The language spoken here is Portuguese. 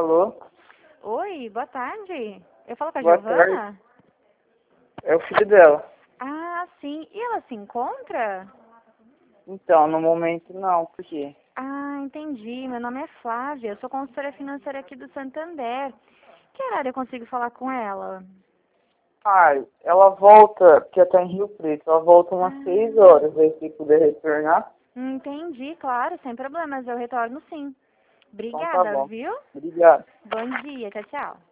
Alô? Oi, boa tarde. Eu falo com a Boa Giovana? tarde. É o filho dela. Ah, sim. E ela se encontra? Então, no momento não, por quê? Ah, entendi. Meu nome é Flávia. Eu sou consultora financeira aqui do Santander. Que horário eu consigo falar com ela? Ah, ela volta, porque ela tá em Rio Preto, ela volta umas 6 Ah, horas, aí se puder retornar. entendi, claro, sem problemas. Eu retorno sim. Então tá Obrigada, bom. viu? Obrigado. Bom dia, tchau, tchau.